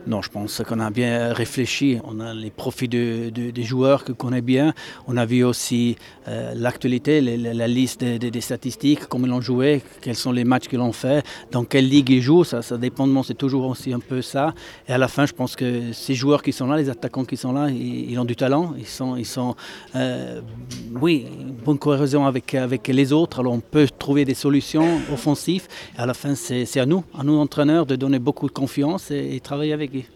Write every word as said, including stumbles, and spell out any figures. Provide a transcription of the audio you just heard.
Non, je pense qu'on a bien réfléchi. On a les profils de, de- des joueurs que connaît bien. On a vu aussi euh, l'actualité, les- la, la liste des, des- des statistiques, comment ils ont joué, quels sont les matchs qu'ils ont fait, dans quelle ligue ils jouent. Ça, ça dépend de moi, c'est toujours aussi un peu ça. Et à la fin, je pense que ces joueurs qui sont là, les attaquants qui sont là, ils, ils ont du talent. Ils sont, ils sont euh, oui, une bonne cohésion avec, avec les autres. Alors on peut trouver des solutions offensives. Et à la fin, c'est c'est à nous, à nous entraîneurs, de donner beaucoup de confiance et, et travailler avec.